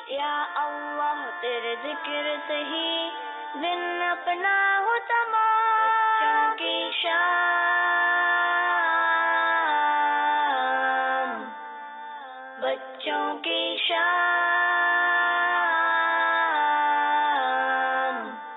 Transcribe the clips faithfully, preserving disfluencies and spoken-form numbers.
یا اللہ تیرے ذکر سے ہی دن اپنا ہو تمام کی شام، بچوں کی شام.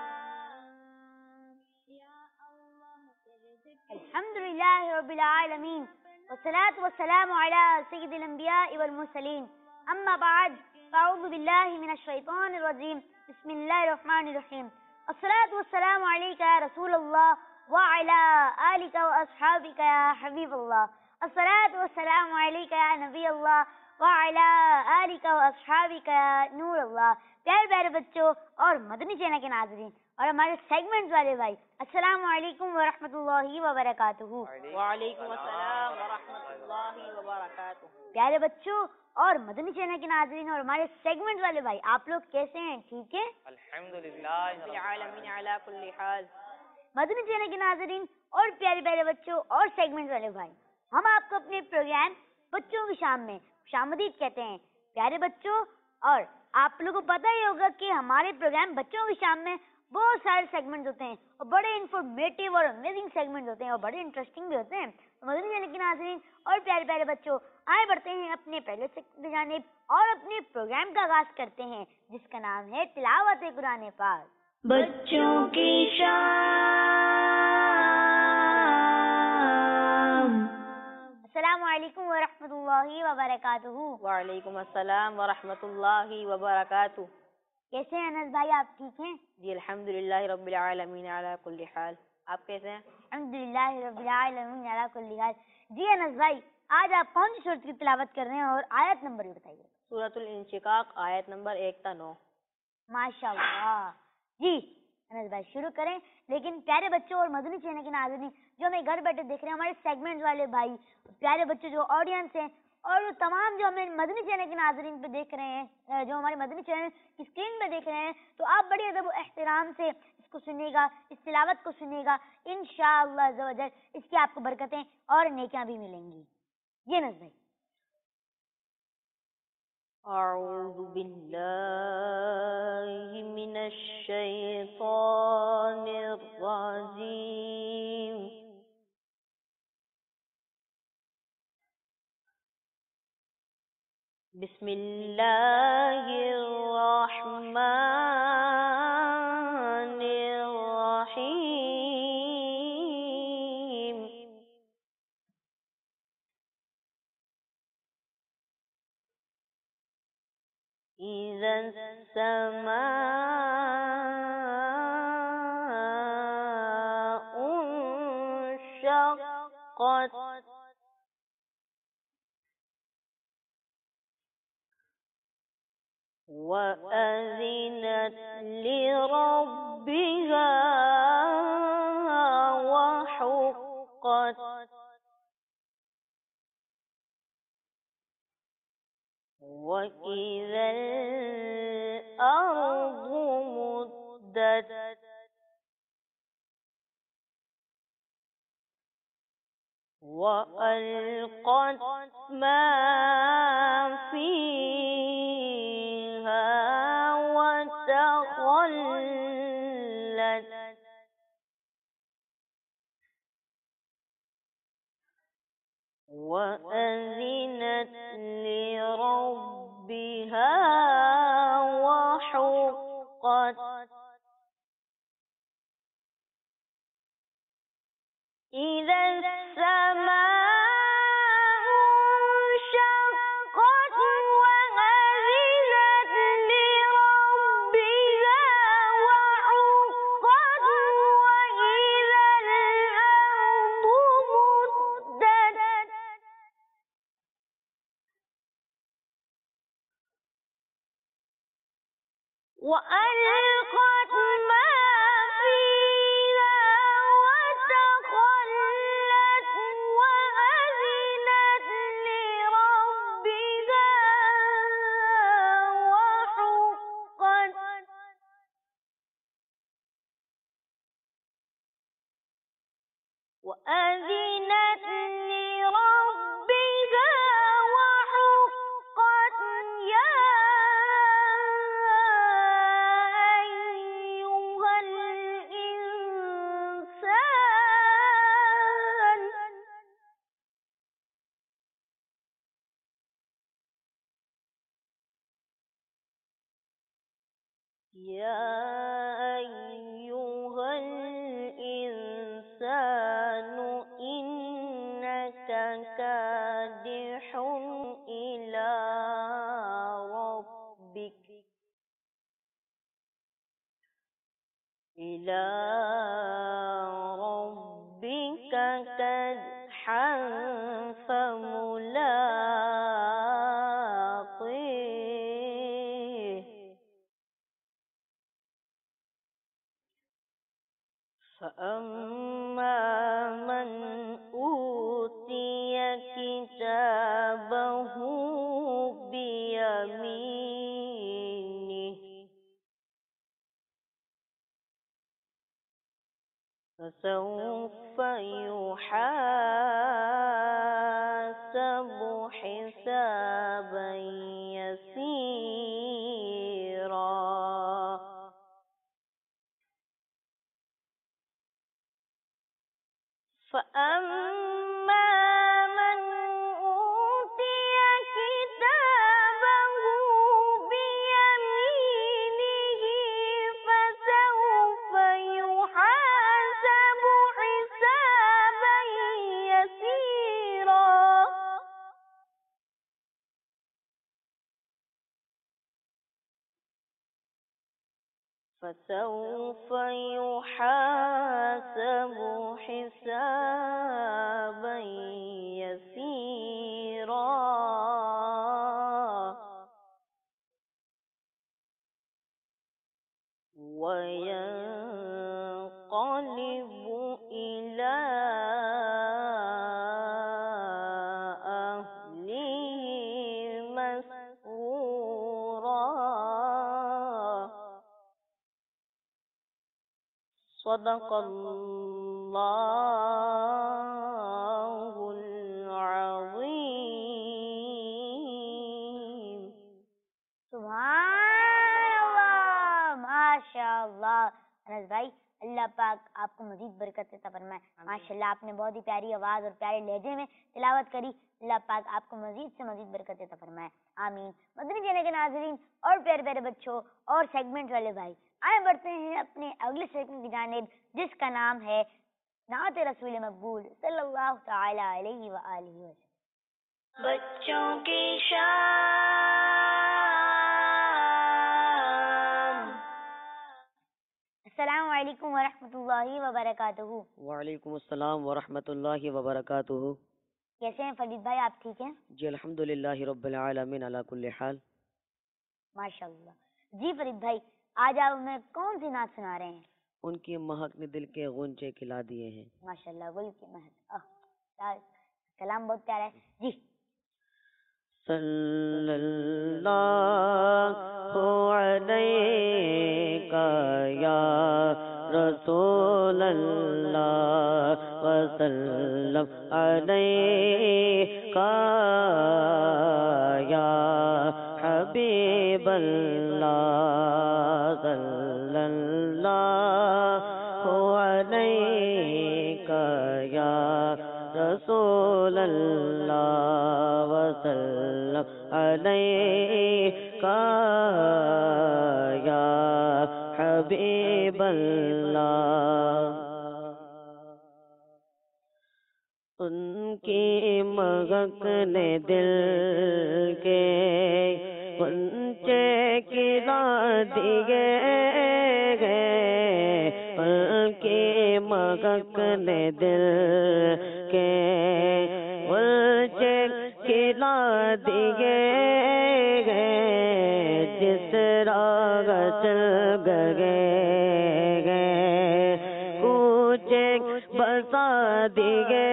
الحمدللہ رب العالمین والصلاة والسلام علی سید الانبیاء والمرسلین. اما بعد فاعوذ باللہ من الشیطان الرجیم. بسم اللہ الرحمن الرحیم. الصلاة والسلام علیکہ یا رسول اللہ وعلی آلکہ واصحابکہ یا حبیب اللہ. الصلاة والسلام علیکہ یا نبی اللہ وعلی آلکہ واصحابکہ یا نور اللہ. پیارے پیارے بچوں اور مدنی چینل کے ناظرین اور ہمارے سیگمنٹ والے بھائی، السلام علیکم ورحمۃ اللہ وبرکاتہ. وعلیکم السلام ورحمۃ اللہ وبرکاتہ. پیارے بچوں اور مدنی چینل کے ناظرین اور ہمارے سیگمنٹ والے بھائی، آپ لوگ کیسے ہیں؟ ٹھیک ہے؟ الحمدللہ رب العالمین علی کل حال. مدنی چینل کے ناظرین اور پیارے پیارے بچوں اور سیگمنٹ والے بھائی، ہم آپ کو اپنے پروگرام بچوں کی شام میں خوش آمدید کہتے ہیں. پیارے بچوں، اور آپ لوگوں کو پتہ ہی ہوگا کہ ہمارے پروگرام بچوں کی شام میں بہت سارے سیگمنٹ ہوتے ہیں اور بڑے انفارمیٹیو اور امیزنگ سیگمنٹ ہوتے ہیں اور بڑے انٹرسٹنگ بھی ہوتے ہیں. مدنی چینل کے ناظرین اور پیارے پیارے بچوں، آئے بڑھتے ہیں اپنے پہلے سیگمنٹ کی جانب اور اپنے پروگرام کا آغاز کرتے ہیں جس کا نام ہے تلاوت قرآن پاک. بچوں کی شام. السلام علیکم ورحمۃ اللہ وبرکاتہ. وعلیکم السلام ورحمۃ اللہ وبرکاتہ. کیسے ہیں انس بھائی؟ آپ ٹھیک ہیں؟ جی الحمدللہ رب العالمین علی کل حال. آپ کیسے ہیں؟ الحمدللہ رب العالمین علی کل حال. جی انس بھائی، آج آپ کون سی سورت کی تلاوت کر رہے ہیں اور آیت نمبر بھی بتائیے. سورۃ الانشقاق آیت نمبر ایک تا نو. ماشاء اللہ. جی انس بھائی شروع کریں. لیکن پیارے بچوں اور مدنی چینل کے ناظرین جو ہمیں گھر بیٹھے دیکھ رہے ہیں، ہمارے سیگمنٹ والے بھائی، پیارے بچوں جو آڈینس ہیں اور تمام جو ہمیں مدنی چینل کے ناظرین پہ دیکھ رہے ہیں، جو ہمارے مدنی چینل کی اسکرین پہ دیکھ رہے ہیں، تو آپ بڑے ادب و احترام سے اس کو سنیے گا، اس تلاوت کو سنیے گا. انشاءاللہ عز و جل اس کی آپ کو برکتیں اور نیکیاں بھی ملیں گی. یہ انس بھائی. اعوذ باللہ من الشیطان الرجیم. بسم اللہ الرحمن الرحیم. اذا السماء انشقت وأذنت لربها وحقت وإذا الأرض مدت وألقت ما فيها وتخلت وأذنت لربها وحقت. إذا السماء انشقت وأذنت لربها وحقت وإذا الأرض مدت وألقت ما فيها وتخلت وأذنت لربها وحقت وأذنت لربها وحقت. يا يا أيها الإنسان إنك كادح إلى ربك إلى ربك كدحا فملاقيه فأما من أوتي كتابه بيمينه فسوف يحاسب حسابا يسيرا فأما من أوتي كتابه بيمينه فسوف يحاسب حسابا يسيرا فسوف يحاسب حسابا يسيرا وينقلب إلى أهله مسرورا. صدق الله العظيم. سبحان اللہ، ماشاء اللہ. انس بھائی، اللہ پاک آپ کو مزید برکت عطا فرمائے. ماشاء اللہ، آپ نے بہت ہی پیاری آواز اور پیارے لہجے میں تلاوت کری. اللہ پاک آپ کو مزید سے مزید برکت عطا فرمائے، آمین. مدنی چینل کے ناظرین اور پیارے پیارے بچوں اور سیگمنٹ والے بھائی، آئے بڑھتے ہیں اپنے اگلے سیگمنٹ کی جانب، جس کا نام ہے نعت رسول مقبول صلی اللہ تعالی علیہ وآلہ وسلم. بچوں کی شام. السلام علیکم ورحمۃ اللہ وبرکاتہ. وعلیکم السلام ورحمۃ اللہ وبرکاتہ. کیسے ہیں فرید بھائی، آپ ٹھیک ہیں؟ جی الحمد للہ رب العالمین علی کل حال. ماشاء اللہ. جی فرید بھائی، آج آپ ہمیں کون سی نعت سنا رہے ہیں؟ ان کی مہک نے دل کے غنچے کھلا دیے ہیں. ماشاء اللہ، گل کی مہک. کلام بہت پیارا ہے. جی. صلی اللہ علیہ یا رسول اللہ وسلم علیہ یا حبیب اللہ صلی اللہ علیہ یا رسول اللہ وسلم علیہ یا حبیب اللہ. ان کی مہک نے دل کے غنچے کھلا دیے گئے. ان کی مہک نے دل کے غنچے کھلا دیے گئے. جس راہ چل گئے گئے کوچے بسا دیے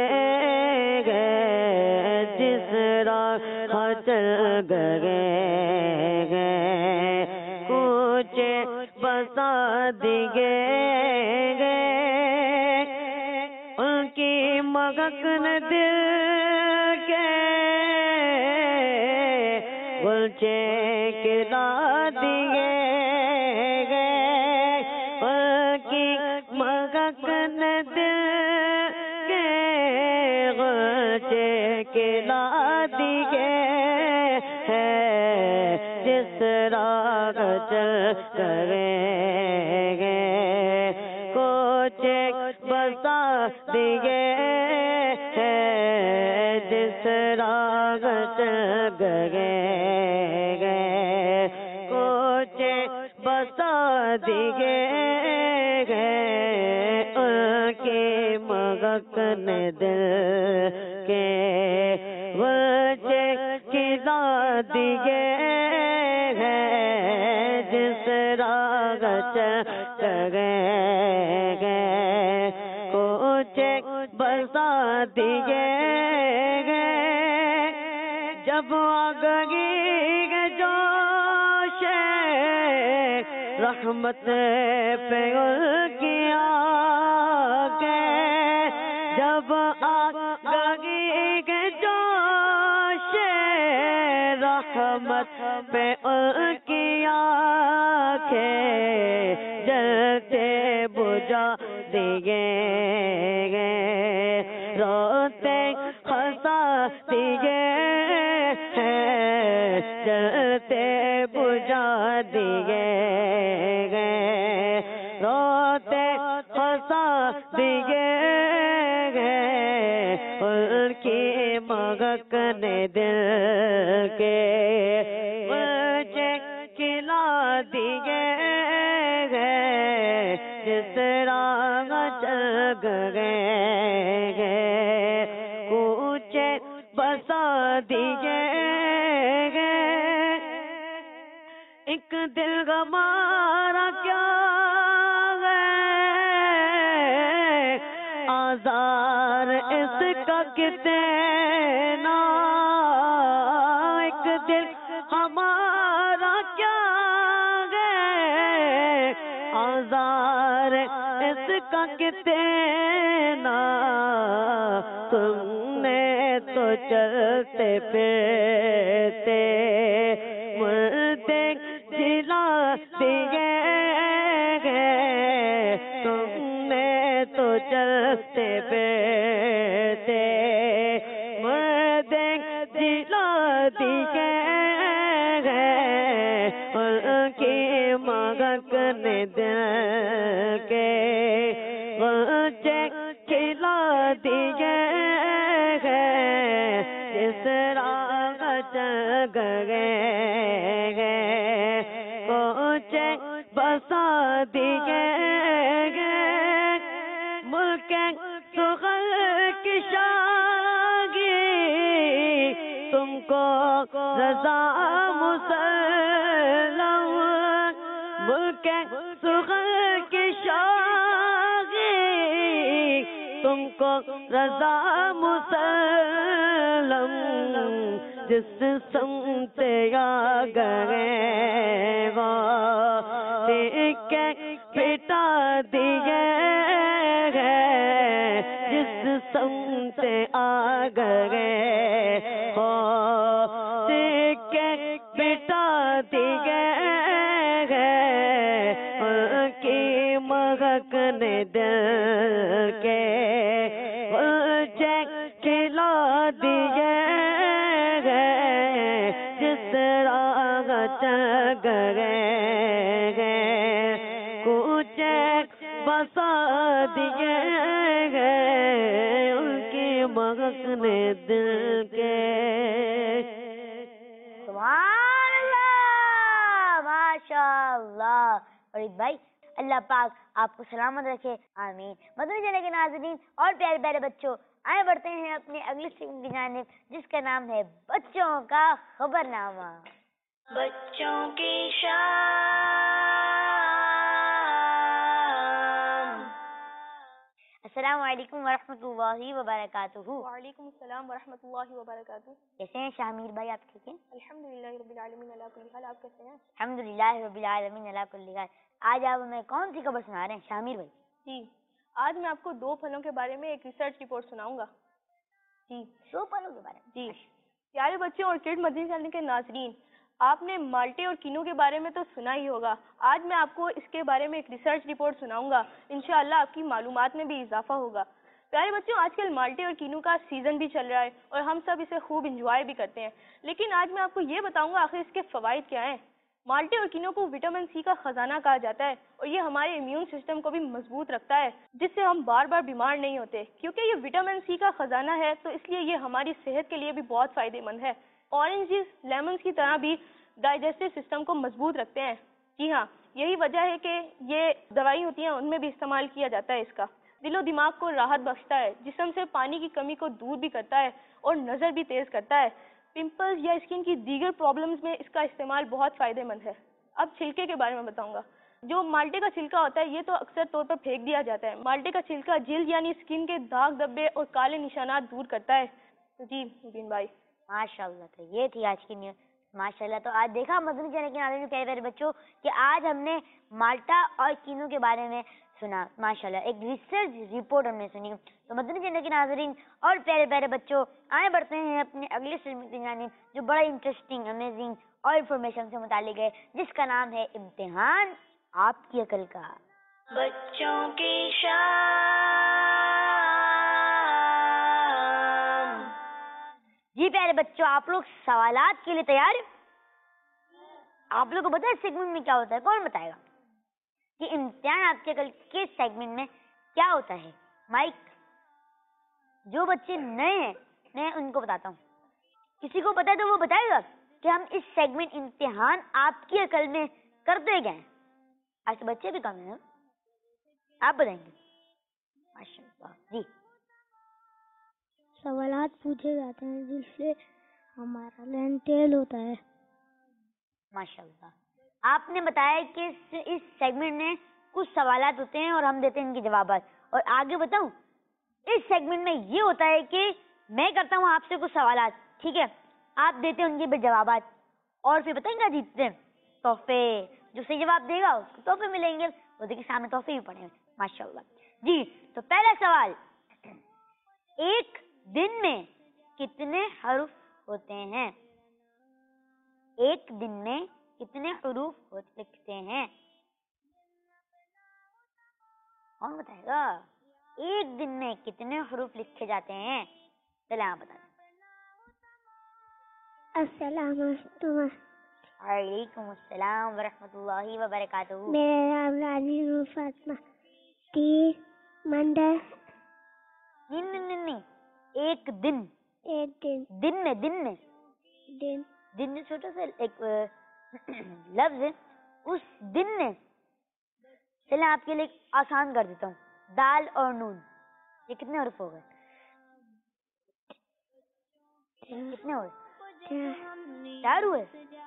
گئے. جس راہ چل گئے گئے کوچے بسا دیے گئے. ان کی مہک نے دل کے غنچے کھلا دیے گئے. ان کی مہک نے دل کے غنچے کھلا دیے ہیں. جس راہ چل کریں گے کچھ بتا دیے جس راہ چل گئے گے کچھ بتا دیے گئے ان کی مگن دل کے وجہ کھلا دیے ہیں جس راہ چل گئے گئے کچھ بتا دیے گئے جب آگے جوش رحمت پہ کیا کہ جب آگے جوش رحمت پہ کیا کہ جلتے بجا دیے گئے روتے ہنسا دیے جلتے بجا دیے گئے روتے ہنسا دیے گئے ان کی مگن دل کے وجہ کھلا دیے گئے جس راہ چل گئے گئے کچھ بتا دیے گئے ایک دل ہمارا کیا ہے آزار اس کا کتنا ایک دل ہمارا کیا ہے آزار اس کا کتنا تم نے تو چلتے پھرتے مردے جلا دیے گئے تم نے تو چلتے پھرتے مردے جلا دیے گئے ان کی مگن دل کے وجہ کھلا دیے گئے جس راہ چل گئے گئے کچھ بسا دیے گئے ملک سغل کی شاگی تم کو رضا مسلم ملک سغل کی شاگی تم کو رضا مسلم جس سمت آ گئے وہ دیکھ پٹا دیے گئے جس سمت آ گئے ہو دیکھ پٹا دیے گئے ان کی مگن دل کے وجہ کھلا دیے گئے جس راہ چل گئے گئے کچھ بسا دیے گئے ان کی مگن دل کے سبحان اللہ ماشاء اللہ فرید بھائی اللہ پاک آپ کو سلامت رکھے آمین مدنی چینل کے ناظرین اور پیارے پیارے بچوں آئے بڑھتے ہیں اپنے اگلی سنگ کی جانب جس کا نام ہے بچوں کا خبر نامہ بچوں کی شان السلام علیکم ورحمۃ اللہ وبرکاتہ وعلیکم السلام ورحمۃ اللہ وبرکاتہ. کیسے ہیں شامیر بھائی آپ ٹھیک ہیں الحمدللہ رب العالمین علی کل حال. آپ کیسے ہیں؟ الحمدللہ رب العالمین علی کل حال. آج آپ ہمیں کون سی خبر سنا رہے ہیں شامیر بھائی؟ جی آج میں آپ کو دو پھلوں کے بارے میں ایک ریسرچ رپورٹ سناؤں گا. جی دو پھلوں کے بارے میں؟ جی پیارے بچوں اور کڈ مدنی چینل کے ناظرین آپ نے مالٹے اور کینو کے بارے میں تو سنا ہی ہوگا. آج میں آپ کو اس کے بارے میں ایک ریسرچ رپورٹ سناؤں گا. انشاءاللہ آپ کی معلومات میں بھی اضافہ ہوگا. پیارے بچوں آج کل مالٹے اور کینو کا سیزن بھی چل رہا ہے اور ہم سب اسے خوب انجوائے بھی کرتے ہیں. لیکن آج میں آپ کو یہ بتاؤں گا آخر اس کے فوائد کیا ہیں. مالٹے اور کینو کو وٹامن سی کا خزانہ کہا جاتا ہے اور یہ ہمارے امیون سسٹم کو بھی مضبوط رکھتا ہے، جس سے ہم بار بار بیمار نہیں ہوتے۔ کیونکہ یہ وٹامن سی کا خزانہ ہے تو اس لیے یہ ہماری صحت کے لیے بھی بہت فائدہ مند ہے۔ اورنجز لیمنز کی طرح بھی ڈائجسٹو سسٹم کو مضبوط رکھتے ہیں۔ جی ہاں، یہی وجہ ہے کہ یہ دوائی ہوتی ہیں ان میں بھی استعمال کیا جاتا ہے۔ اس کا دل و دماغ کو راحت بخشتا ہے، جسم سے پانی کی کمی کو دور بھی کرتا ہے اور نظر بھی تیز کرتا ہے۔ پمپلز یا اسکن کی دیگر پرابلمز میں اس کا استعمال بہت فائدہ مند ہے۔ اب چھلکے کے بارے میں بتاؤں گا۔ جو مالٹے کا چھلکا ہوتا ہے یہ تو اکثر طور پر پھینک دیا جاتا ہے۔ مالٹے کا چھلکا جلد یعنی اسکن کے داغ دھبے اور کالے نشانات دور کرتا ہے۔ جی مبین بھائی، ماشاء اللہ، تو یہ تھی آج کی نیوز۔ ماشاء اللہ، تو آج دیکھا مدنی چینل کے ناظرین پیارے پیارے بچوں کہ آج ہم نے مالٹا اور کینو کے بارے میں سنا۔ ماشاء اللہ ایک ریسرچ رپورٹ ہم نے سنی۔ تو مدنی چینل کے ناظرین اور پیارے پیارے بچوں، آئے بڑھتے ہیں اپنے اگلے سیگمنٹ کی جانب جو بڑا انٹرسٹنگ، امیزنگ اور انفارمیشن سے متعلق ہے، جس کا نام ہے امتحان آپ کی عقل کا۔ بچوں کی شان۔ جی پیارے بچوں، آپ لوگ سوالات کے لیے تیار ہیں؟ آپ لوگ کو پتا ہے سیگمنٹ میں کیا ہوتا ہے؟ کون بتائے گا کہ امتحان آپ کے عقل کے سیگمنٹ میں کیا ہوتا ہے؟ مائک، جو بچے نئے ہیں میں ان کو بتاتا ہوں، کسی کو پتا ہے تو وہ بتائے گا کہ ہم اس سیگمنٹ امتحان آپ کی عقل میں کرتے گئے ہیں۔ آج تو بچے بھی کم ہیں، آپ بتائیں گے؟ ماشاء اللہ، جی۔ سوالات پوچھے جاتے ہیں جس سے ہمارا لین ٹیل ہوتا ہے۔ ماشاء اللہ، آپ نے بتایا کہ اس سیگمنٹ میں کچھ سوالات ہوتے ہیں اور ہم دیتے ہیں ان کے جوابات۔ اور آگے بتاؤں، اس سیگمنٹ میں یہ ہوتا ہے کہ میں کرتا ہوں آپ سے کچھ سوالات، ٹھیک ہے، آپ دیتے ہیں ان کے جوابات، اور پھر بتائیں گے جیتتے ہیں تحفے، جو صحیح جواب دے گا اس کو تحفے ملیں گے، وہ دیکھیں سامنے تحفے بھی پڑے ہیں۔ ماشاء اللہ، جی۔ تو پہلا سوال، ایک دن میں کتنے حروف ہوتے ہیں؟ ایک دن میں کتنے حروف لکھتے ہیں؟ کون بتائے گا؟ ایک دن میں کتنے حروف لکھے جاتے ہیں؟ چلے آپ بتا دیں۔ السلام علیکم۔ وعلیکم السلام ورحمۃ اللہ وبرکاتہ۔ میرا نام رانی نور فاطمہ۔ تین منڈے۔ نہیں نہیں نہیں، ایک دن، ایک دن۔ دن میں دن میں دن دن میں چھوٹا سا ایک لفظ ہے، اس دن میں، چلیں آپ کے لیے آسان کر دیتا ہوں، دال اور نون، یہ کتنے حروف ہو گئے؟ کتنے ہوئے؟ چار ہوئے؟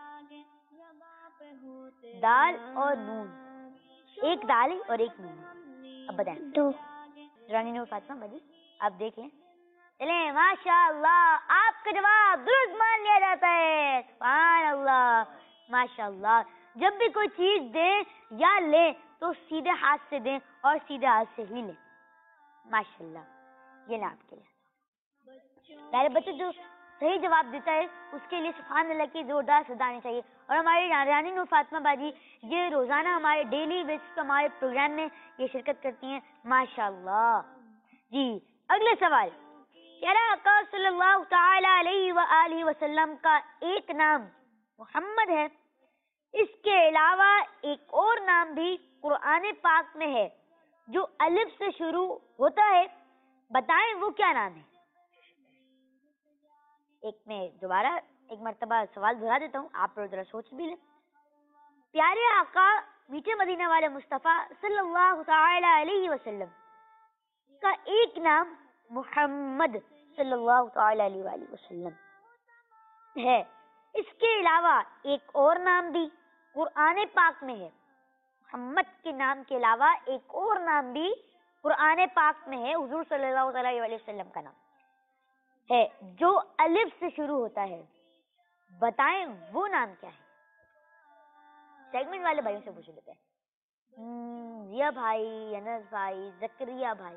دال اور نون، ایک دال اور ایک نون۔ اب بتائیں۔ دو۔ رانی نور فاطمہ بھائی آپ دیکھ لیں، چلیں ماشاء اللہ آپ کا جواب درست مان لیا جاتا ہے۔ سبحان اللہ، ماشاء اللہ۔ جب بھی کوئی چیز دیں یا لیں تو سیدھے ہاتھ سے دیں اور سیدھے ہاتھ سے ہی لیں۔ ماشاء اللہ، یہ نا آپ کے لیے پیارے بچے جو صحیح جواب دیتا ہے اس کے لیے سبحان اللہ کی زوردار صدا آنی چاہیے۔ اور ہماری رانی نور فاطمہ باجی یہ روزانہ ہمارے ڈیلی بیسس پہ ہمارے پروگرام میں یہ شرکت کرتی ہیں، ماشاء اللہ۔ جی، اگلے سوال، پیارا آقا صلی اللہ تعالی علیہ وآلہ وسلم کا ایک نام محمد ہے، اس کے علاوہ ایک اور نام بھی قرآن پاک میں ہے جو الف سے شروع ہوتا ہے، بتائیں وہ کیا نام ہے؟ ایک میں دوبارہ ایک مرتبہ سوال دہرا دیتا ہوں، آپ لوگ ذرا سوچ بھی لیں۔ پیارے آقا میٹھے مدینہ والے مصطفیٰ صلی اللہ تعالی علیہ وسلم کا ایک نام محمد صلی اللہ تعالی علیہ وآلہ وسلم ہے، اس کے علاوہ ایک اور نام بھی قرآن پاک میں ہے۔ محمد کے نام کے علاوہ ایک اور نام بھی قرآن پاک میں ہے، حضور صلی اللہ علیہ وآلہ وسلم کا نام ہے جو الف سے شروع ہوتا ہے، بتائیں وہ نام کیا ہے؟ سیگمنٹ والے بھائیوں سے پوچھ لیتے ہیں، ضیا بھائی، انس بھائی، زکریا بھائی،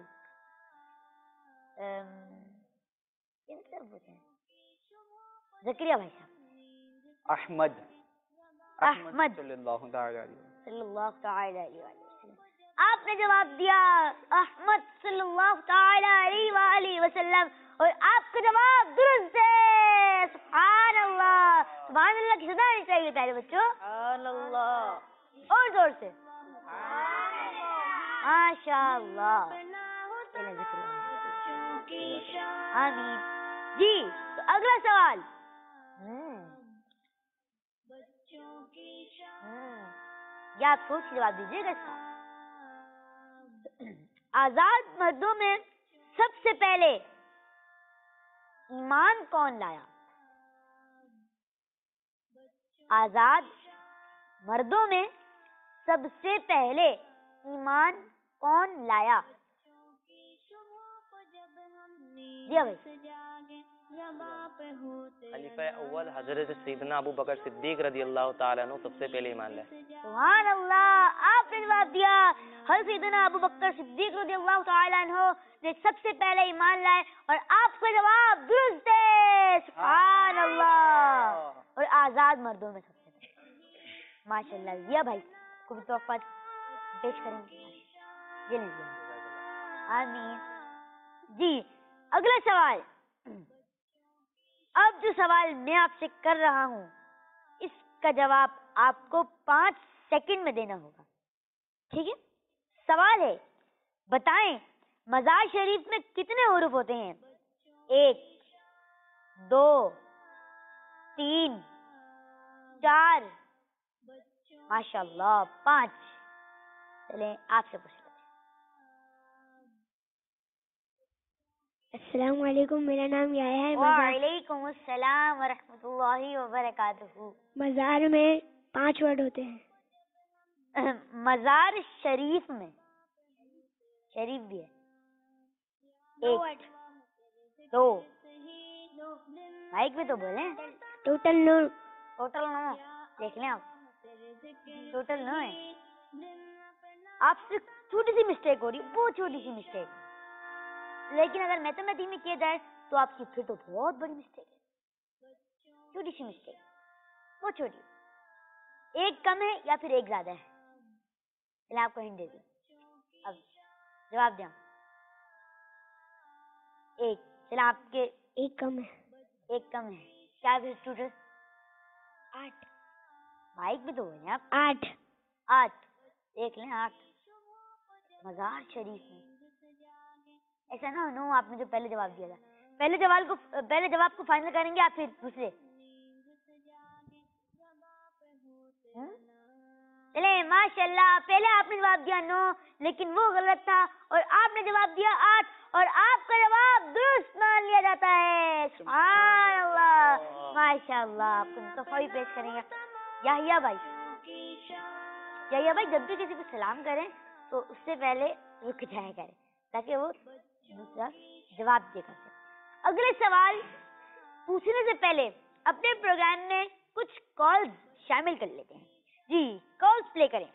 کن سے پوچھیں؟ زکریا بھائی صاحب۔ احمد احمد صلی اللہ تعالی علیہ صلی اللہ تعالی علیہ وسلم۔ آپ نے جواب دیا احمد صلی اللہ تعالی علیہ وآلہ وسلم، اور آپ کا جواب درست ہے. سبحان اللہ، سبحان اللہ کی صدا آنی چاہیے پیارے بچوں. سبحان اللہ. اور زور سے ماشاء اللہ. آمین. جی تو اگلا سوال. یا آپ سوچ کے جواب دیجیے گا اس کا. آزاد مردوں میں سب سے پہلے ایمان کون لایا؟ آزاد مردوں میں سب سے پہلے ایمان کون لایا؟ جی بھائی. خلیفہ اول حضرت سیدنا ابو بکر صدیق رضی اللہ تعالیٰ عنہ سب سے پہلے ایمان لائے. سبحان اللہ، آپ نے جواب دیا حضرت سیدنا ابو بکر صدیق رضی اللہ تعالیٰ عنہ نے سب سے پہلے ایمان لائے، اور آپ کا جواب درست ہے. سبحان اللہ. اور آزاد مردوں میں سب سے پہلے ماشاء اللہ. یہ بھائی کو بھی تحفہ پیش کریں گے. یہ لیجیے. آمین. جی اگلا سوال. اب جو سوال میں آپ سے کر رہا ہوں اس کا جواب آپ کو پانچ سیکنڈ میں دینا ہوگا. ٹھیک ہے؟ سوال ہے بتائیں مزار شریف میں کتنے حروف ہوتے ہیں؟ ایک، دو، تین، چار، ماشاء اللہ پانچ. چلیں آپ سے پوچھ لیتے. السلام علیکم، میرا نام یحییٰ ہے. وعلیکم السلام ورحمۃ اللہ وبرکاتہ. مزار میں پانچ ورڈ ہوتے ہیں. مزار شریف میں شریف بھی ہے. ایک، دو، مائک بھی تو بولیں. ٹوٹل نو. ٹوٹل نو. دیکھ لیں آپ، ٹوٹل نو ہے. آپ سے چھوٹی سی مسٹیک ہو رہی، بہت چھوٹی سی مسٹیک، لیکن اگر میتھمیٹکس میں کیا جائے تو آپ کی پھر تو بہت بڑی مسٹیک ہے. چھوٹی سی مسٹیک، بہت چھوٹی. ایک کم ہے یا پھر ایک زیادہ ہے؟ چلیں آپ کو ہنٹ دے دیں. اب جواب دیں. ایک. چلیں آپ کے ایک کم ہے. ایک کم ہے. کیا پھر ٹوٹل؟ آٹھ. مائک بھی تو بولیں آپ. آٹھ. آٹھ. دیکھ لیں آٹھ. مزار شریف میں ایسا نہ نو آپ نے جو پہلے جواب دیا تھا. پہلے جواب کو پہلے جواب کو فائنل کریں گے آپ پھر دوسرے. چلے ماشاء اللہ. پہلے آپ نے جواب دیا نو لیکن وہ غلط تھا، اور آپ نے جواب دیا آٹھ، اور آپ کا جواب درست مان لیا جاتا ہے. سبحان اللہ ماشاء اللہ. آپ کو تحفہ پیش کریں گے یحییٰ بھائی. یحییٰ بھائی جب بھی کسی کو سلام کریں تو اس سے پہلے رک جایا کریں تاکہ وہ دوسرا جواب دے کر سکے. اگلے سوال پوچھنے سے پہلے اپنے پروگرام میں کچھ کالز شامل کر لیتے ہیں. جی کالز پلے کریں.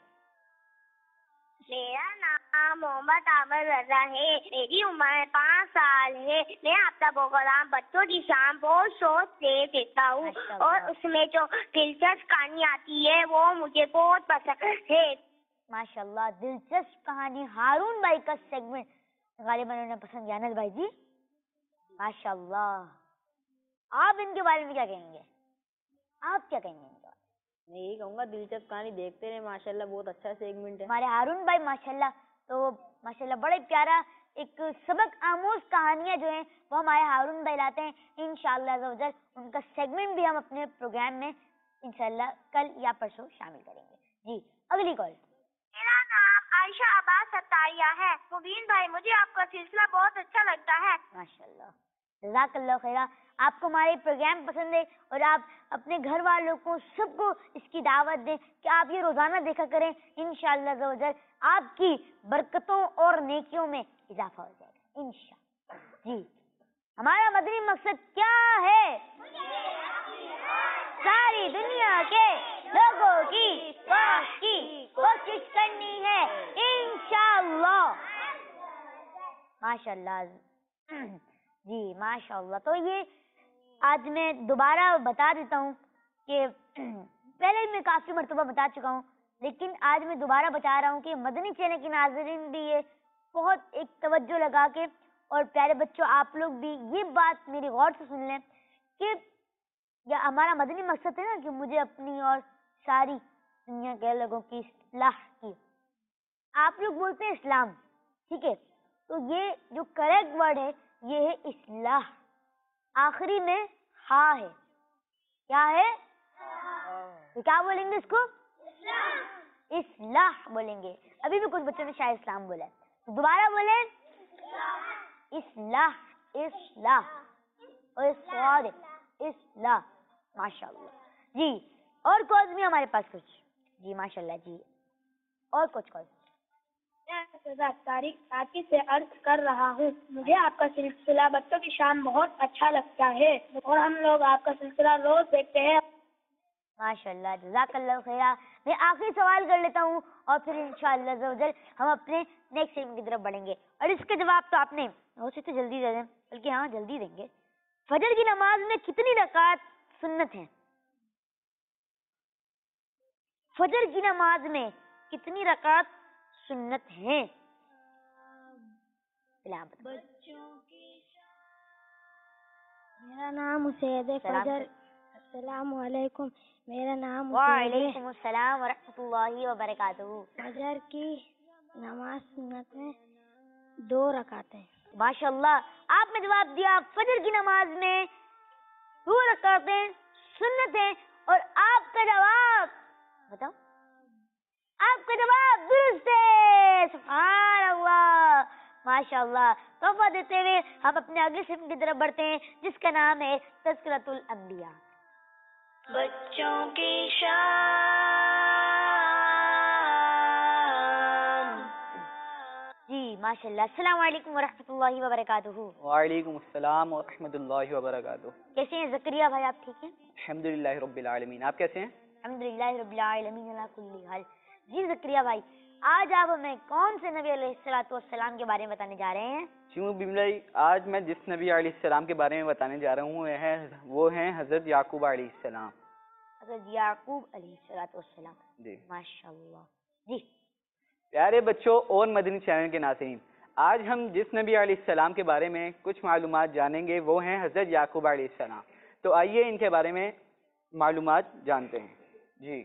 میرا نام محمد عامر رضا ہے. میری عمر پانچ سال ہے. میں آپ کا پروگرام بچوں کی شام بہت شوق سے دیکھتا ہوں، اور اس میں جو دلچسپ کہانی آتی ہے وہ مجھے بہت پسند ہے. ماشاء اللہ دلچسپ کہانی ہارون بھائی کا سیگمنٹ غالباً انہوں نے پسند کیا. انس بھائی جی ماشاء اللہ. آپ ان کے بارے میں کیا کہیں گے؟ آپ کیا کہیں گے ان کے بارے میں؟ میں یہی کہوں گا دلچسپ کہانی دیکھتے رہے. ماشاء اللہ بہت اچھا سیگمنٹ ہے. ہمارے ہارون بھائی ماشاء اللہ تو ماشاء اللہ بڑے پیارا ایک سبق آموز کہانیاں جو ہیں وہ ہمارے ہارون بھائی لاتے ہیں. انشاءاللہ عز و جل ان کا سیگمنٹ بھی ہم اپنے پروگرام میں انشاءاللہ کل یا پرسوں شامل کریں گے. جی اگلی کال. میرا نام عائشہ عباس ستاریہ ہے. مبین بھائی مجھے آپ کا سلسلہ بہت اچھا لگتا ہے. ماشاء اللہ جزاک اللہ خیرہ. آپ کو ہمارے پروگرام پسند ہے اور آپ اپنے گھر والوں کو سب کو اس کی دعوت دیں کہ آپ یہ روزانہ دیکھا کریں. انشاءاللہ عز و جل آپ کی برکتوں اور نیکیوں میں اضافہ ہو جائے گا انشاءاللہ. جی ہمارا مدنی مقصد کیا ہے؟ ساری دنیا کے لوگوں کی فلاح کی کوشش کرنی ہے انشاءاللہ. ماشاءاللہ جی ماشاءاللہ. تو یہ آج میں دوبارہ بتا دیتا ہوں کہ پہلے میں کافی مرتبہ بتا چکا ہوں لیکن آج میں دوبارہ بتا رہا ہوں کہ مدنی چینل کے ناظرین بھی یہ بہت ایک توجہ لگا کے، اور پیارے بچوں آپ لوگ بھی یہ بات میری غور سے سن لیں کہ یا ہمارا مدنی مقصد ہے نا کہ مجھے اپنی اور ساری دنیا کے لوگوں کی اصلاح کی. آپ لوگ بولتے ہیں اسلام، ٹھیک ہے، تو یہ جو کریکٹ ورڈ ہے یہ ہے اصلاح. آخری میں ہا ہے، کیا ہے؟ تو کیا بولیں گے اس کو؟ اصلاح بولیں گے. ابھی بھی کچھ بچوں نے شاید اسلام بولا ہے، تو دوبارہ بولیں اصلاح. اصلاح اور اصلاح. ماشاء اللہ جی. اور کالز بھی ہمارے پاس کچھ؟ جی ماشاء اللہ جی. اور کچھ کالز؟ تاریخ ساتھی سے عرض کر رہا ہوں، مجھے آپ کا سلسلہ بچوں کی شام بہت اچھا لگتا ہے اور ہم لوگ آپ کا سلسلہ روز دیکھتے ہیں. ماشاء اللہ جزاک اللہ خیرہ. میں آخری سوال کر لیتا ہوں اور پھر انشاءاللہ عز و جل ہم اپنے نیکسٹ سیگمنٹ کی طرف بڑھیں گے. اور اس کا جواب تو آپ نے ہو سکتا جلدی دے دیں، بلکہ ہاں جلدی دیں گے. فجر کی نماز میں کتنی رکعت سنت ہیں؟ فجر کی نماز میں کتنی رکعت سنت ہیں؟ میرا نام اسید فجر. السلام علیکم. میرا نام وعلیکم السلام ورحمۃ اللہ وبرکاتہ. فجر کی نماز سنت میں دو رکعتیں. ماشاء اللہ آپ نے جواب دیا فجر کی نماز میں دو رکعتیں سنت ہیں. اور آپ کا جواب بتاؤ، آپ کا جواب درست ہے. سبحان اللہ ماشاء اللہ. تحفہ دیتے ہوئے ہم اپنے اگلے سیگمنٹ کی طرف بڑھتے ہیں جس کا نام ہے تذکرۃ الانبیاء. بچوں کی شام. جی ماشاء اللہ. السلام علیکم ورحمۃ اللہ وبرکاتہ. وعلیکم السلام ورحمۃ اللہ وبرکاتہ. کیسے ہیں زکریا بھائی؟ آپ ٹھیک ہیں؟ الحمد للہ رب العالمین. آپ کیسے ہیں؟ الحمد للہ رب العالمین علی کل حال. جی زکریا بھائی، آج آپ ہمیں کون سے نبی علیہ الصلوۃ والسلام کے بارے میں بتانے جا رہے ہیں؟ جی بھائی، آج میں جس نبی علیہ السلام کے بارے میں بتانے جا رہا ہوں وہ ہے وہ ہیں حضرت یعقوب علیہ السلام. حضرت یعقوب علیہ الصلوۃ والسلام. جی ماشاء اللہ. جی پیارے بچوں اور مدنی چینل کے ناظرین، آج ہم جس نبی علیہ السلام کے بارے میں کچھ معلومات جانیں گے وہ ہیں حضرت یعقوب علیہ السلام. تو آئیے ان کے بارے میں معلومات جانتے ہیں. جی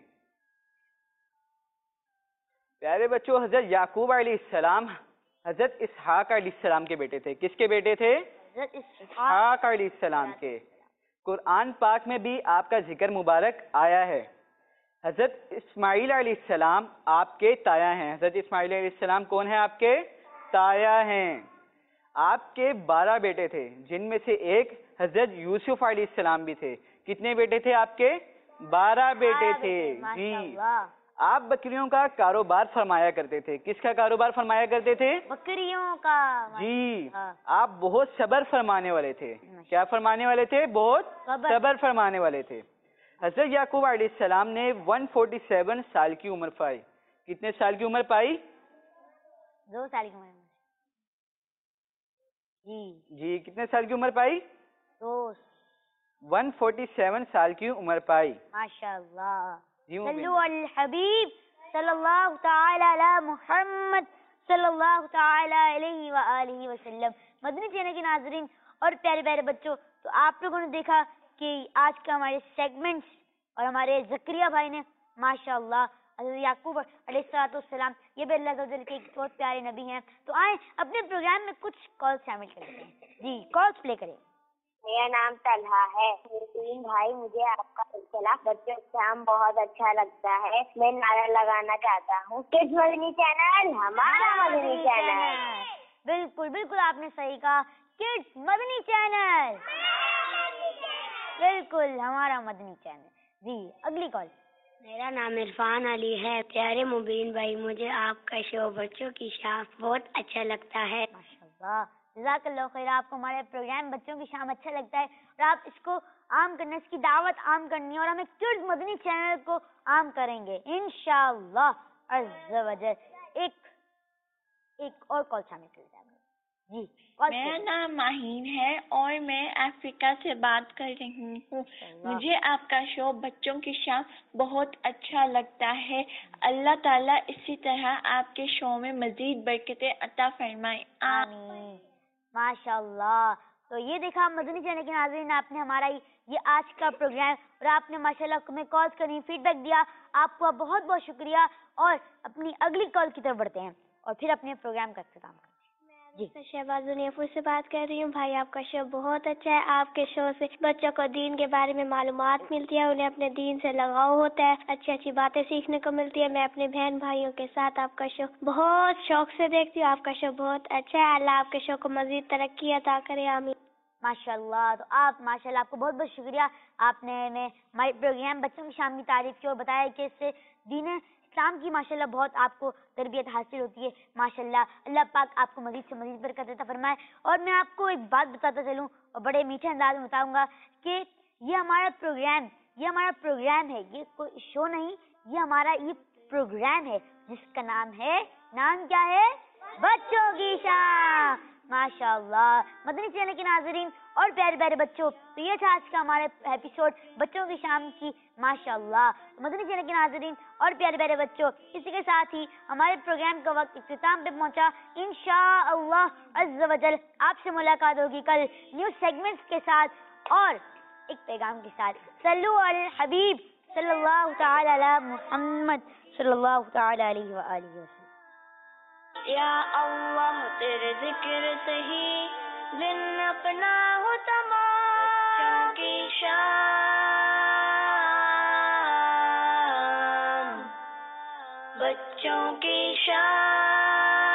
پیارے بچوں، حضرت یعقوب علیہ السلام حضرت اسحاق علیہ السلام کے بیٹے تھے. کس کے بیٹے تھے؟ حضرت اسحاق علیہ السلام کے. قرآن پاک میں بھی آپ کا ذکر مبارک آیا ہے. حضرت اسماعیل علیہ السلام آپ کے تایا ہیں. حضرت اسماعیل علیہ السلام کون ہیں؟ آپ کے تایا ہیں. آپ کے بارہ بیٹے تھے جن میں سے ایک حضرت یوسف علیہ السلام بھی تھے. کتنے بیٹے تھے آپ کے؟ بارہ بیٹے تھے. جی آپ بکریوں کا کاروبار فرمایا کرتے تھے. کس کا کاروبار فرمایا کرتے تھے؟ بکریوں کا. جی آپ بہت صبر فرمانے والے تھے. کیا فرمانے والے تھے؟ بہت صبر فرمانے والے تھے. حضرت یعقوب علیہ السلام نے ایک سو سینتالیس سال کی عمر پائی. کتنے سال کی عمر پائی؟ دو سال کی عمر. جی جی کتنے سال کی عمر پائی؟ دو. ایک سو سینتالیس سال کی عمر پائی. ماشاء اللہ. جی صلو علی الحبیب صلی اللہ تعالی علی محمد صلی اللہ تعالی علیہ وآلہ وسلم. مدنی چینل کے ناظرین اور پیارے پیارے بچوں، تو آپ لوگوں نے دیکھا کہ آج کا ہمارے سیگمنٹس اور ہمارے زکریا بھائی نے ماشاء اللہ حضرت یعقوب علیہ الصلوۃ والسلام یہ بھی اللہ عز و جل کے ایک بہت پیارے نبی ہیں. تو آئیں اپنے پروگرام میں کچھ کال شامل کرتے ہیں. جی کالس پلے کریں. میرا نام طلحہ ہے. تین بھائی، مجھے آپ کا سلسلہ بچوں کے شام بہت اچھا لگتا ہے. میں نعرہ لگانا چاہتا ہوں کڈز مدنی چینل ہمارا مدنی چینل. بالکل بالکل آپ نے صحیح کہا. کڈز مدنی چینل بالکل ہمارا مدنی چینل. جی اگلی کال. میرا نام عرفان علی ہے. پیارے مبین بھائی، مجھے آپ کا شو بچوں کی شام بہت اچھا لگتا ہے. ماشاء اللہ جزاک اللہ خیر. آپ کو ہمارے پروگرام بچوں کی شام اچھا لگتا ہے اور آپ اس کو عام کرنے، اس کی دعوت عام کرنی ہے اور ہمیں کڈز مدنی چینل کو عام کریں گے انشاءاللہ عز و جل. ایک ایک اور کال شامل کر دیں. جی میرا نام ماہین ہے اور میں افریقہ سے بات کر رہی ہوں. مجھے آپ کا شو بچوں کی شان بہت اچھا لگتا ہے. اللہ تعالیٰ اسی طرح آپ کے شو میں مزید برکتیں عطا فرمائے. آمین. ماشاء اللہ. تو یہ دیکھا مدنی چینل کے ناظرین، آپ نے ہمارا یہ آج کا پروگرام اور آپ نے ماشاءاللہ ہمیں کالز کرنی، فیڈ بیک دیا، آپ کا بہت بہت شکریہ. اور اپنی اگلی کال کی طرف بڑھتے ہیں اور پھر اپنے پروگرام کا اختتام کرتے ہیں. جی شہباز دنیاپور سے بات کر رہی ہوں. بھائی آپ کا شو بہت اچھا ہے. آپ کے شو سے بچوں کو دین کے بارے میں معلومات ملتی ہے، انہیں اپنے دین سے لگاؤ ہوتا ہے، اچھی اچھی باتیں سیکھنے کو ملتی ہے. میں اپنے بہن بھائیوں کے ساتھ آپ کا شو بہت شوق سے دیکھتی ہوں. آپ کا شو بہت اچھا ہے. اللہ آپ کے شو کو مزید ترقی عطا کرے. آمین. ماشاء اللہ. تو آپ ماشاء اللہ آپ کو بہت بہت شکریہ. آپ نے ہمیں ہمارے پروگرام بچوں کی شام کی تعریف کی اور بتایا کہ اس سے دین اسلام کی ماشاء اللہ بہت آپ کو تربیت حاصل ہوتی ہے. ماشاء اللہ اللہ پاک آپ کو مزید سے مزید برکت عطا فرمائے. اور میں آپ کو ایک بات بتاتا چلوں اور بڑے میٹھے انداز میں بتاؤں گا کہ یہ ہمارا پروگرام یہ ہمارا پروگرام ہے، یہ کوئی شو نہیں، یہ ہمارا یہ پروگرام ہے جس کا نام ہے، نام کیا ہے؟ بچوں کی شام. ماشاء اللہ. مدنی چینل کے ناظرین اور پیارے پیارے بچوں، تو یہ تھا آج کا ہمارا ایپیسوڈ بچوں کی شام کی. ماشاء اللہ. مدنی چینل کے ناظرین اور پیارے پیارے بچوں، اسی کے ساتھ ہی ہمارے پروگرام کا وقت اختتام پہ پہنچا. انشاءاللہ عز و جل آپ سے ملاقات ہوگی کل نیو سیگمنٹس کے ساتھ اور ایک پیغام کے ساتھ. صلو علی الحبیب صلی اللہ تعالی علی محمد صلی اللہ تعالی علیہ وآلہ وسلم. یا اللہ تیرے ذکر سے ہی دن اپنا ہو تمام کی شان، بچوں کی شان.